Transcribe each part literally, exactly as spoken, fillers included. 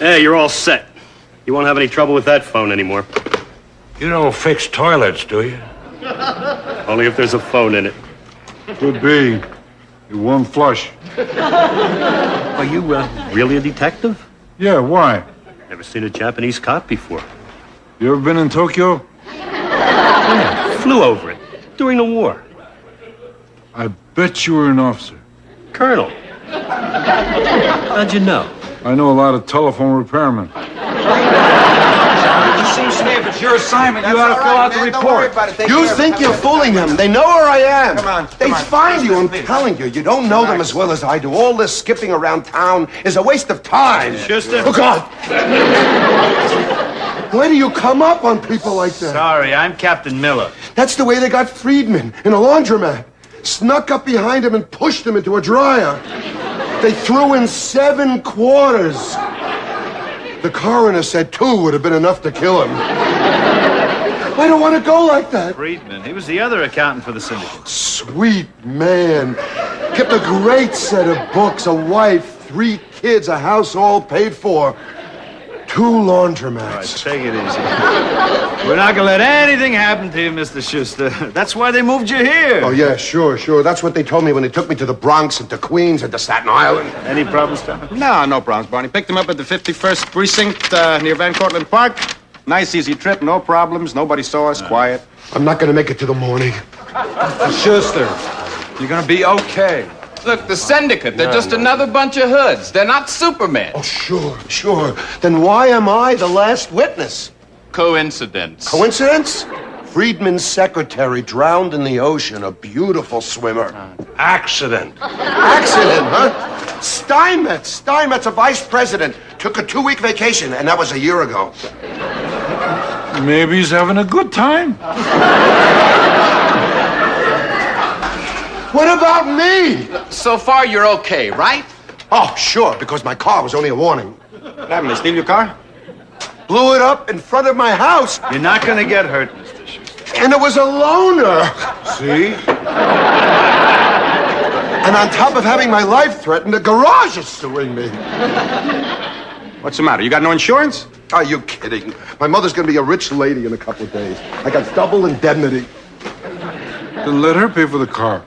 Hey, you're all set. You won't have any trouble with that phone anymore. You don't fix toilets, do you? Only if there's a phone in it. Could be. It won't flush. Are you uh, really a detective? Yeah, why? Never seen a Japanese cop before. You ever been in Tokyo? Yeah, flew over it during the war. I bet you were an officer. Colonel. How'd you know? I know a lot of telephone repairmen. It seems to me if it's your assignment, you ought to fill out the report. You think you're fooling them. They know where I am. Come on, They come on. find you, I'm Please. telling you. You don't know them as well as I do. All this skipping around town is a waste of time. Schuster. Oh, God. Why do you come up on people like that? Sorry, I'm Captain Miller. That's the way they got Friedman in a laundromat. Snuck up behind him and pushed him into a dryer. They threw in seven quarters. The coroner said two would have been enough to kill him. I don't want to go like that. Friedman, he was the other accountant for the syndicate. Sweet man. Kept a great set of books, a wife, three kids, a house all paid for. Two laundromats. All right, take it easy. We're not going to let anything happen to you, Mister Schuster. That's why they moved you here. Oh, yeah, sure, sure. That's what they told me when they took me to the Bronx and to Queens and to Staten Island. Any problems, Tom? No, no problems, Barney. Picked him up at the fifty-first Precinct uh, near Van Cortlandt Park. Nice, easy trip, no problems. Nobody saw us, quiet. I'm not going to make it to the morning. Schuster, you're going to be okay. Look, the syndicate, they're just another bunch of hoods. They're not Superman. Oh, sure, sure. Then why am I the last witness? Coincidence. Coincidence? Friedman's secretary drowned in the ocean, a beautiful swimmer. Accident. Accident, huh? Steinmetz. Steinmetz, a vice president, took a two-week vacation, and that was a year ago. Maybe he's having a good time. What about me? So far, you're okay, right? Oh, sure, because my car was only a warning. What happened? They steal your car? Blew it up in front of my house, You're not going to get hurt, Mister Schuster. and it was a loner. See? And on top of having my life threatened, the garage is suing me. What's the matter? You got no insurance? Are you kidding? My mother's going to be a rich lady in a couple of days. I got double indemnity. Then let her pay for the car.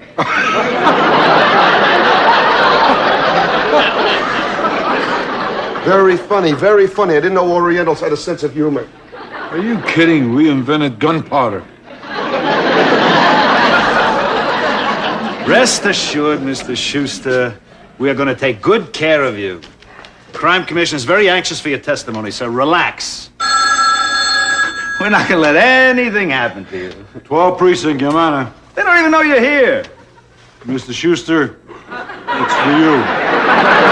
Very funny, very funny. I didn't know Orientals had a sense of humor. Are you kidding? We invented gunpowder. Rest assured, Mister Schuster, we are going to take good care of you. The Crime Commission is very anxious for your testimony, so relax. We're not going to let anything happen to you. twelve Precinct, Your Honor. They don't even know you're here. Mister Schuster, it's for you.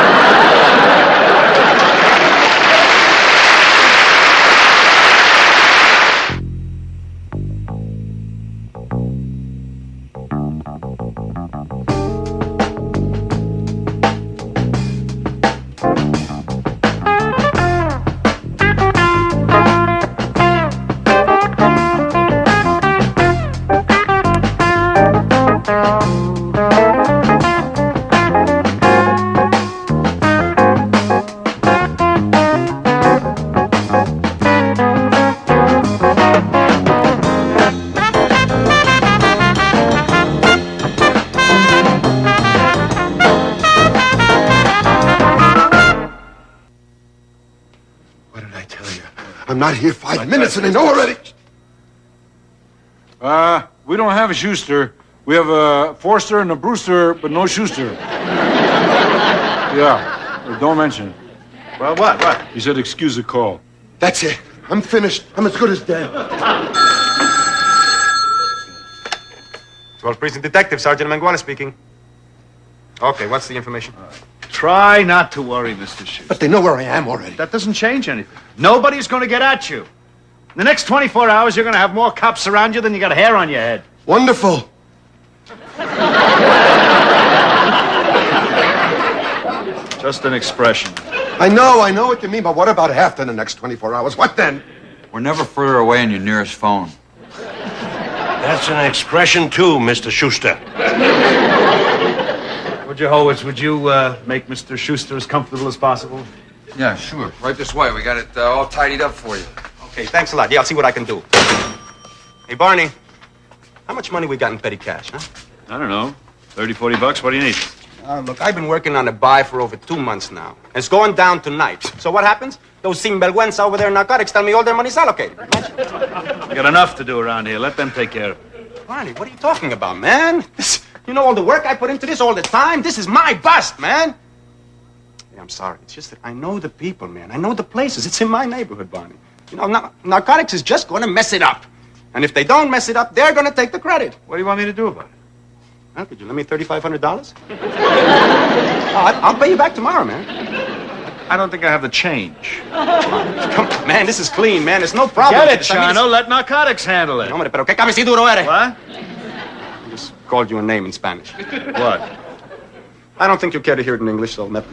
I'm not here five minutes and they know already. Uh, we don't have a Schuster. We have a Forster and a Brewster, but no Schuster. Yeah, don't mention it. Well, what, what? He said excuse the call. That's it. I'm finished. I'm as good as dead. twelve Precinct Detective, Sergeant Manguana speaking. Okay, what's the information? Try not to worry, Mister Schuster. But they know where I am already. That doesn't change anything. Nobody's going to get at you. In the next twenty-four hours, you're going to have more cops around you than you got hair on your head. Wonderful. Just an expression. I know, I know what you mean, but what about after the next twenty-four hours? What then? We're never further away than your nearest phone. That's an expression, too, Mister Schuster. Would you, Howitz, would you uh, make Mister Schuster as comfortable as possible? Yeah, sure. Right this way. We got it uh, all tidied up for you. Okay, thanks a lot. Yeah, I'll see what I can do. Hey, Barney, how much money we got in petty cash, huh? I don't know. thirty, forty bucks? What do you need? Uh, look, I've been working on a buy for over two months now. It's going down tonight. So what happens? Those sinvergüenza over there in narcotics tell me all their money's allocated. We got enough to do around here. Let them take care of it. Barney, what are you talking about, man? This, you know all the work I put into this all the time? This is my bust, man. Hey, I'm sorry. It's just that I know the people, man. I know the places. It's in my neighborhood, Barney. You know, na- narcotics is just going to mess it up. And if they don't mess it up, they're going to take the credit. What do you want me to do about it? Huh? Could you lend me thirty-five hundred dollars? oh, I'll pay you back tomorrow, man. I don't think I have the change. Come on, man, this is clean, man. There's no problem. Get it, with this. I mean, Chano. Let narcotics handle it. Hombre, pero qué cabeciduro eres. What? I just called you a name in Spanish. What? I don't think you'll care to hear it in English, so never.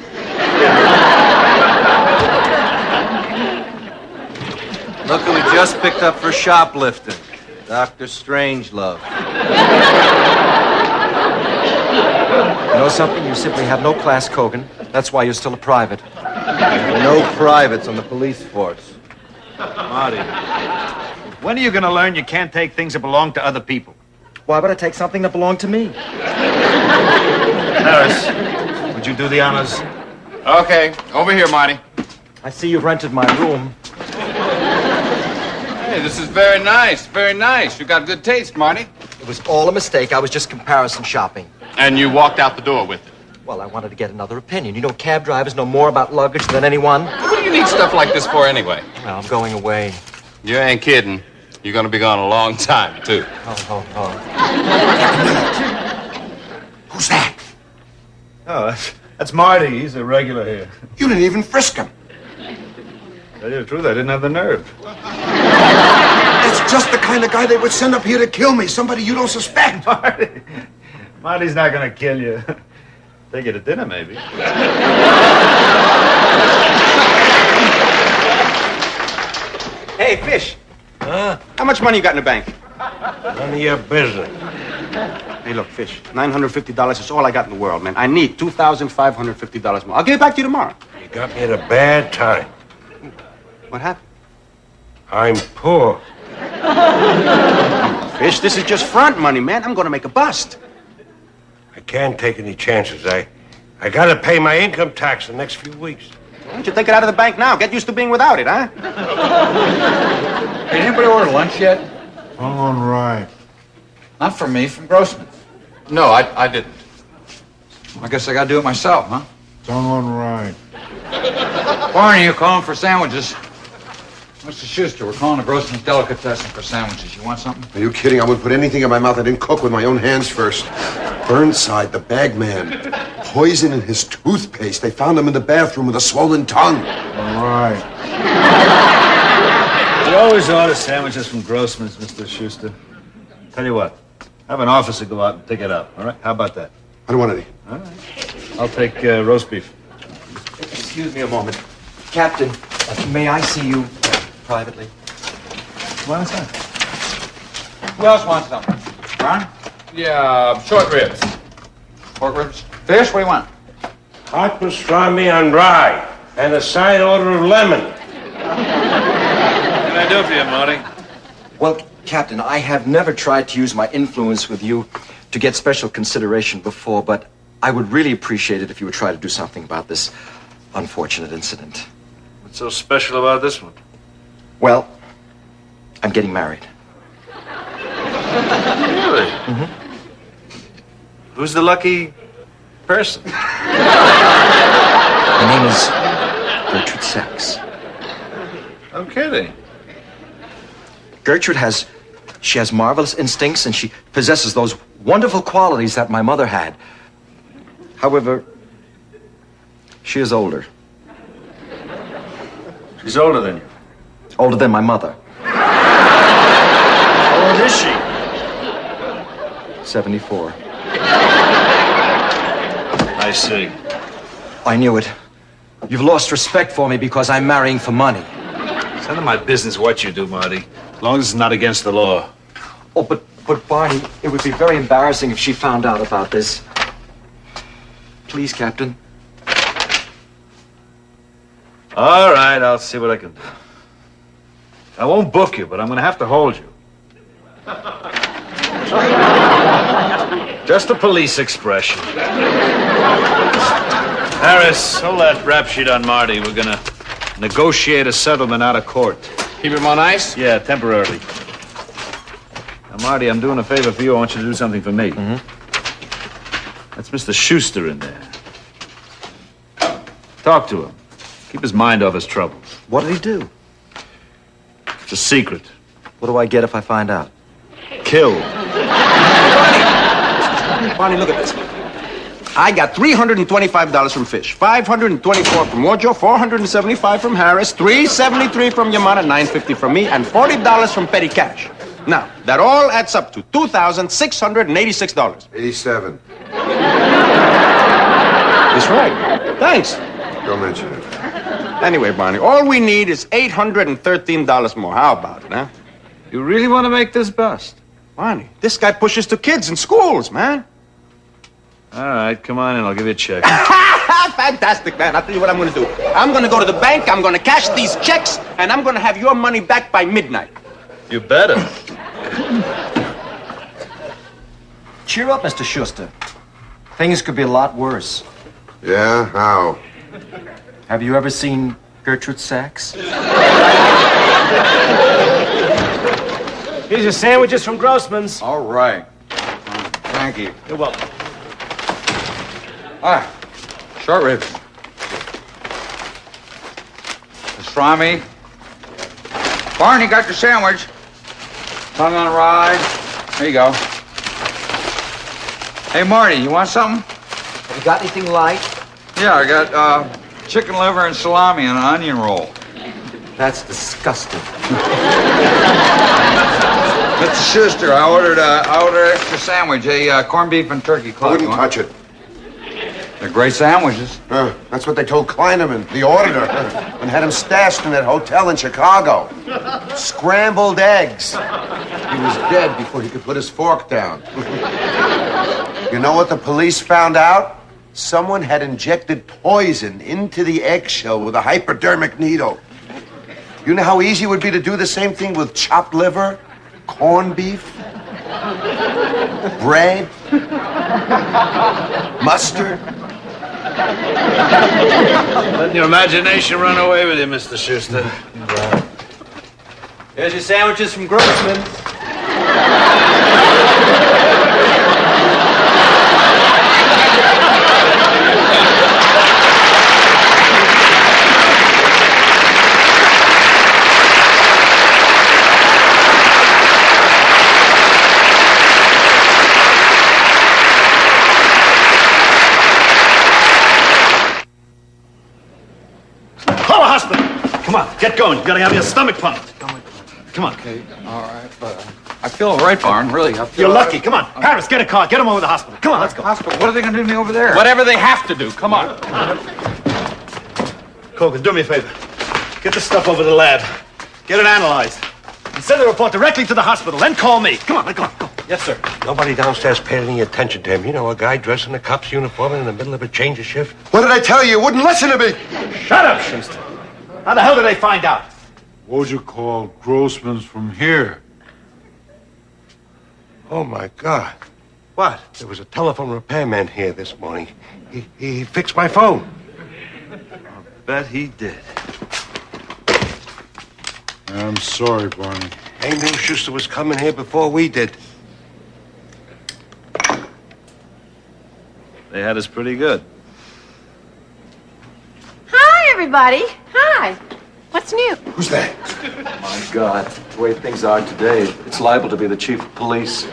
Look who we just picked up for shoplifting. Doctor Strangelove. You know something? You simply have no class, Kogan. That's why you're still a private. No privates on the police force. Marty, when are you going to learn you can't take things that belong to other people? Why would I take something that belonged to me? Harris, would you do the honors? Okay, over here, Marty. I see you've rented my room. Hey, this is very nice, very nice. You got good taste, Marty. It was all a mistake. I was just comparison shopping. And you walked out the door with it. Well, I wanted to get another opinion. You know, cab drivers know more about luggage than anyone. What do you need stuff like this for anyway? Well, I'm going away. You ain't kidding. You're going to be gone a long time, too. Oh, oh, oh. Who's that? Oh, that's, that's Marty. He's a regular here. You didn't even frisk him. Tell you the truth, I didn't have the nerve. That's just the kind of guy they would send up here to kill me. Somebody you don't suspect. Marty, Marty's not going to kill you. Take you to dinner, maybe. Hey, Fish. Huh? How much money you got in the bank? None of your business. Hey, look, Fish. nine hundred fifty dollars is all I got in the world, man. I need two thousand five hundred fifty dollars more. I'll give it back to you tomorrow. You got me at a bad time. What happened? I'm poor. Fish, this is just front money, man. I'm going to make a bust. I can't take any chances. I, I got to pay my income tax the next few weeks. Why don't you take it out of the bank now? Get used to being without it, huh? Hey, did anybody order lunch yet? All right. Not from me, from Grossman. No, I, I didn't. I guess I gotta do it myself, huh? All right. Barney, you're calling for sandwiches. Mister Schuster, we're calling the Grossman's Delicatessen for sandwiches. You want something? Are you kidding? I wouldn't put anything in my mouth I didn't cook with my own hands first. Burnside, the bagman. Poison in his toothpaste. They found him in the bathroom with a swollen tongue. All right. You always order sandwiches from Grossman's, Mister Schuster. Tell you what, have an officer go out and pick it up, all right? How about that? I don't want any. All right. I'll take uh, roast beef. Excuse me a moment. Captain, uh, may I see you uh, privately? Why is that? Who else wants something? Ron? Yeah, short ribs. Pork ribs? Fish? What do you want? Hot pastrami on rye and a side order of lemon. What can I do for you, Marty? Well, Captain, I have never tried to use my influence with you to get special consideration before, but I would really appreciate it if you would try to do something about this unfortunate incident. What's so special about this one? Well, I'm getting married. Really? Mm-hmm. Who's the lucky person? Her name is Gertrude Sachs. I'm kidding. Gertrude has, she has marvelous instincts, and she possesses those wonderful qualities that my mother had. However, she is older. She's older than you. Older than my mother. How old is she? seventy-four. I see. I knew it. You've lost respect for me because I'm marrying for money. It's none of my business what you do, Marty. As long as it's not against the law. Oh, but, but Barney, it would be very embarrassing if she found out about this. Please, Captain. All right, I'll see what I can do. I won't book you, but I'm going to have to hold you. Just a police expression. Harris, hold that rap sheet on Marty. We're going to negotiate a settlement out of court. Keep him on ice? Yeah, temporarily. Now, Marty, I'm doing a favor for you. I want you to do something for me. Mm-hmm. That's Mister Schuster in there. Talk to him. Keep his mind off his troubles. What did he do? It's a secret. What do I get if I find out? Kill. Barney, look at this. I got three hundred twenty-five dollars from Fish, five hundred twenty-four from Wojo, four hundred seventy-five from Harris, three hundred seventy-three from Yamada, nine hundred fifty from me, and forty dollars from petty cash. Now, that all adds up to two thousand six hundred eighty-six dollars. eighty-seven. That's right. Thanks. Don't mention it. Anyway, Barney, all we need is eight hundred thirteen dollars more. How about it, huh? You really want to make this bust? Barney, this guy pushes to kids in schools, man. All right, come on in. I'll give you a check. Fantastic, man. I'll tell you what I'm going to do. I'm going to go to the bank, I'm going to cash these checks, and I'm going to have your money back by midnight. You better. Cheer up, Mister Schuster. Things could be a lot worse. Yeah? How? Have you ever seen Gertrude Sachs? Here's your sandwiches from Grossman's. All right. Thank you. You're welcome. All right. Short ribs. Pastrami. Barney, got your sandwich. Tongue on rye. There you go. Hey, Marty, you want something? Have you got anything light? Yeah, I got uh, chicken liver and salami and an onion roll. That's disgusting. Mister Schuster, I ordered uh, I ordered an extra sandwich, a uh, corned beef and turkey I club. wouldn't touch it. They're great sandwiches. Uh, that's what they told Kleineman, the auditor, and had him stashed in that hotel in Chicago. Scrambled eggs. He was dead before he could put his fork down. You know what the police found out? Someone had injected poison into the eggshell with a hypodermic needle. You know how easy it would be to do the same thing with chopped liver, corned beef, bread, mustard? Letting your imagination run away with you, Mister Schuster. Here's your sandwiches from Grossman. Call a hospital. Come on, get going. You gotta have your stomach pumped. Come on. Okay, all right, but uh, I feel all right, Barn. Really, I feel You're all lucky. right. Come on. Harris, get a car. Get him over to the hospital. Come on, let's go. Hospital. What are they going to do to me over there? Whatever they have to do. Come on. Kogan, do me a favor. Get the stuff over to the lab. Get it analyzed. And send the report directly to the hospital. Then call me. Come on, let's go. Go. Yes, sir. Nobody downstairs paid any attention to him. You know, a guy dressed in a cop's uniform in the middle of a change of shift. What did I tell you? You wouldn't listen to me. Shut up, Schuster. How the hell did they find out? What'd you call Grossman's from here? Oh, my God. What? There was a telephone repairman here this morning. He, he fixed my phone. Bet he did. I'm sorry, Barney. They knew Schuster was coming here before we did. They had us pretty good. Hi, everybody. Hi. What's new? Who's that? My God, the way things are today, it's liable to be the chief of police.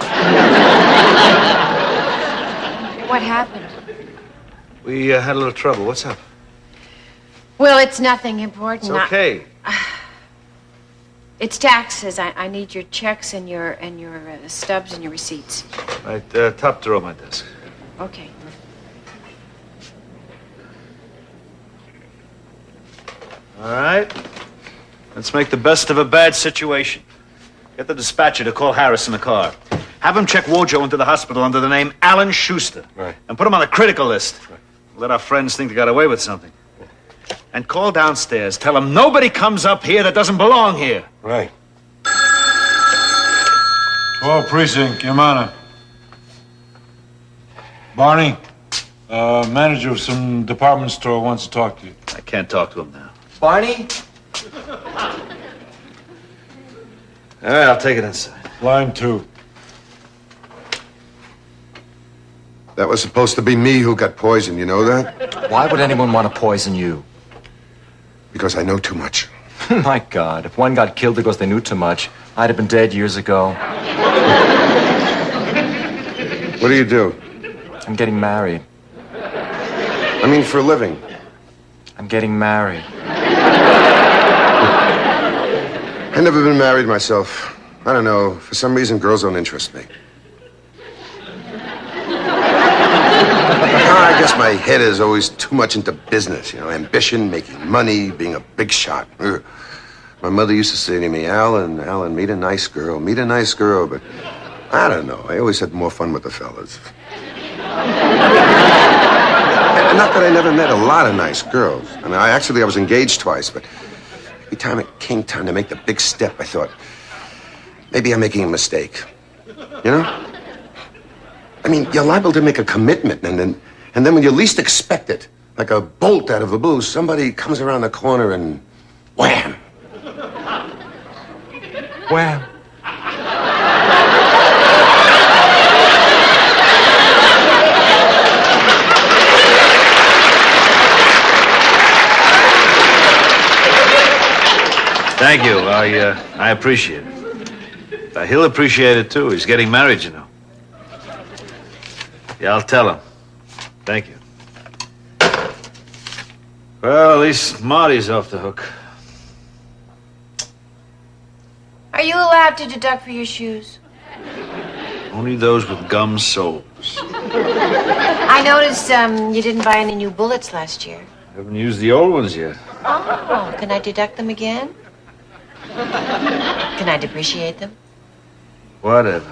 What happened? We uh, had a little trouble. What's up? Well, it's nothing important. It's okay. I- it's taxes. I, I need your checks and your and your uh, stubs and your receipts. Right, uh, top drawer of my desk. Okay. All right. Let's make the best of a bad situation. Get the dispatcher to call Harris in the car. Have him check Wojo into the hospital under the name Alan Schuster. Right. And put him on the critical list. Right. Let our friends think they got away with something. And call downstairs. Tell them nobody comes up here that doesn't belong here. Right. twelve Precinct, Yamana. Barney, uh, manager of some department store wants to talk to you. I can't talk to him now. Barney? All right, I'll take it inside. Line two. That was supposed to be me who got poisoned, you know that? Why would anyone want to poison you? Because I know too much. My God, if one got killed because they knew too much, I'd have been dead years ago. What do you do? I'm getting married. I mean, for a living. I'm getting married. I've never been married myself. I don't know. For some reason, girls don't interest me. I guess my head is always too much into business, you know, ambition, making money, being a big shot. Ugh. My mother used to say to me, Alan, Alan, meet a nice girl, meet a nice girl, but I don't know. I always had more fun with the fellas. Not that I never met a lot of nice girls. I mean, I actually, I was engaged twice, but every time it came time to make the big step, I thought, maybe I'm making a mistake. You know? I mean, you're liable to make a commitment, and then, and then when you least expect it, like a bolt out of the blue, somebody comes around the corner and wham! Wham! Thank you. I, uh, I appreciate it. Uh, he'll appreciate it, too. He's getting married, you know. Yeah, I'll tell him. Thank you. Well, at least Marty's off the hook. Are you allowed to deduct for your shoes? Only those with gum soles. I noticed um, you didn't buy any new bullets last year. I haven't used the old ones yet. Oh, can I deduct them again? Can I depreciate them? Whatever.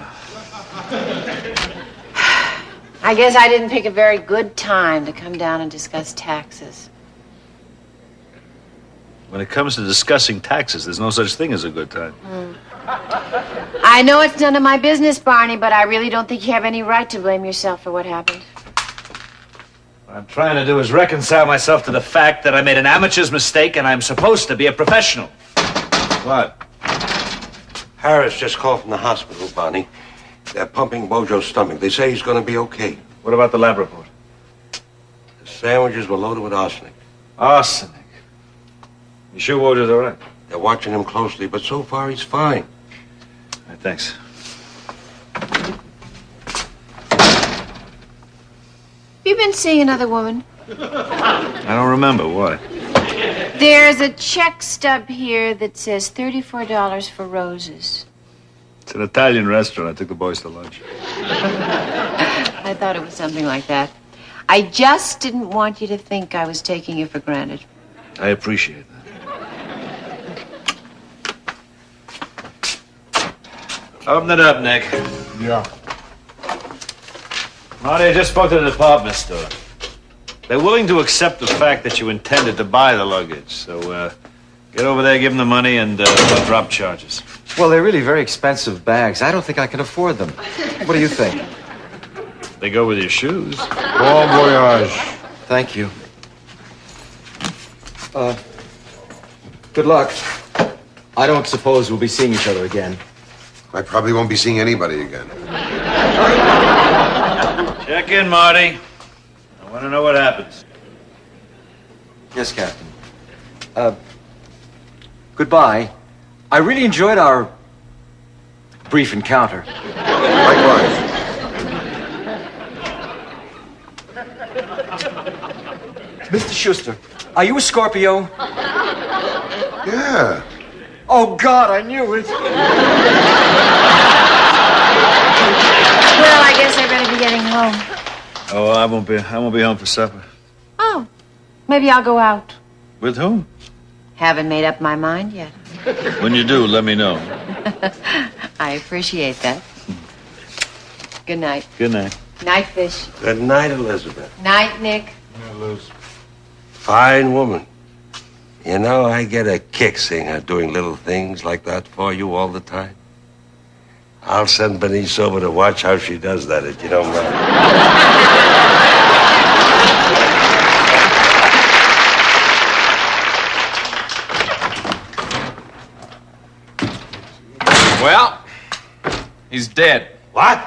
I guess I didn't pick a very good time to come down and discuss taxes. When it comes to discussing taxes, there's no such thing as a good time. Mm. I know it's none of my business, Barney, but I really don't think you have any right to blame yourself for what happened. What I'm trying to do is reconcile myself to the fact that I made an amateur's mistake and I'm supposed to be a professional. What? Harris just called from the hospital, Bonnie. They're pumping Bojo's stomach. They say he's going to be okay. What about the lab report? The sandwiches were loaded with arsenic. Arsenic? You sure Bojo's all right? They're watching him closely, but so far he's fine. All right, thanks. Have you been seeing another woman? I don't remember. Why? There's a check stub here that says thirty-four dollars for roses. It's an Italian restaurant. I took the boys to lunch. I thought it was something like that. I just didn't want you to think I was taking you for granted. I appreciate that. Open it up, Nick. Yeah. Marty, I just spoke to the department store. They're willing to accept the fact that you intended to buy the luggage. So, uh, get over there, give them the money, and uh, they'll drop charges. Well, they're really very expensive bags. I don't think I can afford them. What do you think? They go with your shoes. Bon voyage. Thank you. Uh, good luck. I don't suppose we'll be seeing each other again. I probably won't be seeing anybody again. Check in, Marty. I want to know what happens. Yes, Captain. Uh, goodbye. I really enjoyed our brief encounter. Likewise. Mister Schuster, are you a Scorpio? Yeah. Oh, God, I knew it. Well, I guess I better be getting home. Oh, I won't be. I won't be home for supper. Oh, maybe I'll go out. With whom? Haven't made up my mind yet. When you do, let me know. I appreciate that. Good night. Good night. Night, Fish. Good night, Elizabeth. Night, Nick. Yeah, Liz. Fine woman. You know, I get a kick seeing her doing little things like that for you all the time. I'll send Bernice over to watch how she does that, if you don't mind. Well, he's dead. What?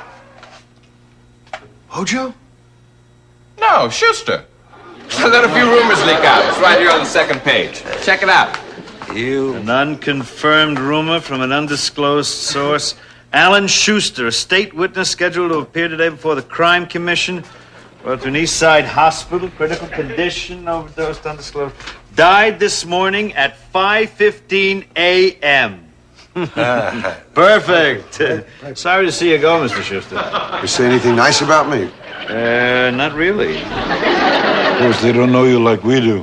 Bojo? No, Schuster. I let a few rumors leak out. It's right here on the second page. Check it out. You... An unconfirmed rumor from an undisclosed source. Alan Schuster, a state witness scheduled to appear today before the Crime Commission. Brought to an East Side hospital, critical condition, overdosed, undisclosed. Died this morning at five fifteen a.m. Perfect. Sorry to see you go, Mister Schuster. You say anything nice about me? Uh, not really. Of course, they don't know you like we do.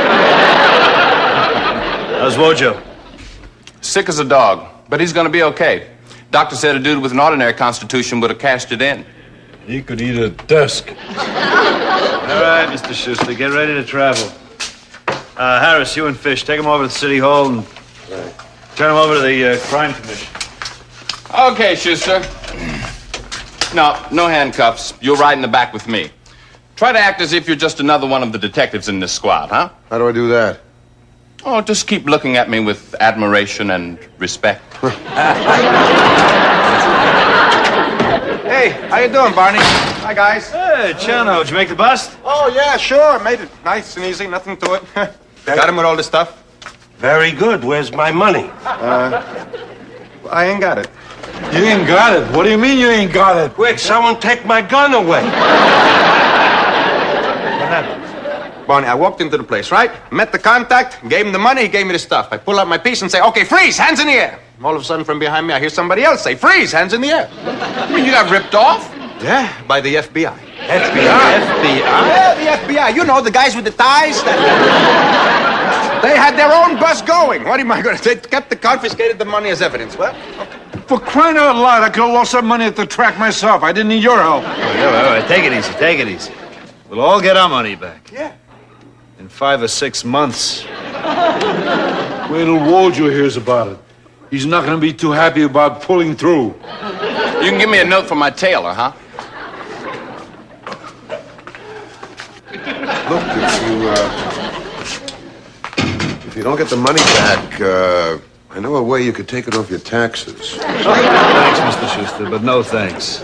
How's Wojo? Sick as a dog, but he's going to be okay. Doctor said a dude with an ordinary constitution would have cashed it in. He could eat a desk. All right, Mister Schuster, get ready to travel. Uh, Harris, you and Fish, take him over to the City Hall and turn him over to the uh, Crime Commission. Okay, Schuster. No, no handcuffs. You'll ride in the back with me. Try to act as if you're just another one of the detectives in this squad, huh? How do I do that? Oh, just keep looking at me with admiration and respect. Hey, how you doing, Barney? Hi, guys. Hey, Chano, did you make the bust? Oh, yeah, sure. Made it nice and easy. Nothing to it. Got him with all this stuff? Very good. Where's my money? Uh, I ain't got it. You ain't got it. What do you mean you ain't got it? Quick, someone take my gun away. What happened? Barney, I walked into the place, right? Met the contact, gave him the money, he gave me the stuff. I pull out my piece and say, okay, freeze, hands in the air. All of a sudden, from behind me, I hear somebody else say, freeze, hands in the air. I mean, you got ripped off? Yeah, by the F B I. F B I? F B I? Yeah, the F B I. You know, the guys with the ties. They had their own bus going. What am I going to say? Kept the confiscated the money as evidence. Well, okay. For crying out loud, I could have lost that money at the track myself. I didn't need your help. All right, all right, take it easy, take it easy. We'll all get our money back. Yeah. In five or six months. Wait till Wojo hears about it. He's not going to be too happy about pulling through. You can give me a note from my tailor, huh? Look, if you, uh, if you don't get the money back, uh, I know a way you could take it off your taxes. Thanks, Mister Schuster, but no thanks.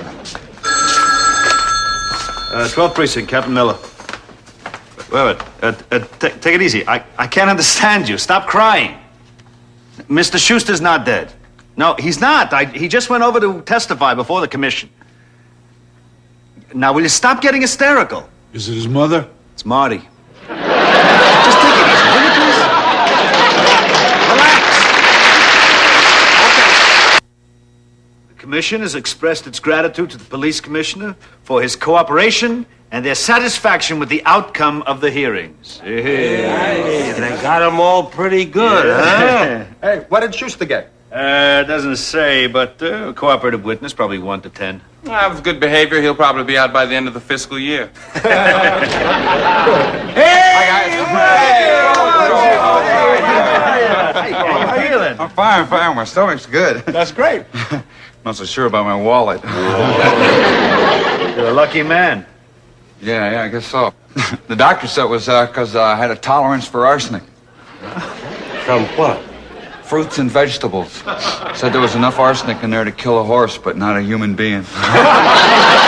Uh, twelfth Precinct, Captain Miller. Wait a minute. Uh, uh, t- take it easy. I, I can't understand you. Stop crying. Mister Schuster's not dead. No, he's not. I, he just went over to testify before the commission. Now, will you stop getting hysterical? Is it his mother? It's Marty. Just take it easy, will you, please? Relax. Okay. The commission has expressed its gratitude to the police commissioner for his cooperation and their satisfaction with the outcome of the hearings. Hey, they got them all pretty good, huh? Hey, what did Schuster get? Uh, doesn't say, but uh, a cooperative witness, probably one to ten. Well, with good behavior, he'll probably be out by the end of the fiscal year. Hey! Hi, guys. Hey, how are you feeling? I'm fine, fine. My stomach's good. That's great. Not so sure about my wallet. You're a lucky man. Yeah, yeah, I guess so. The doctor said it was because uh, uh, I had a tolerance for arsenic. From what? Fruits and vegetables. Said there was enough arsenic in there to kill a horse, but not a human being.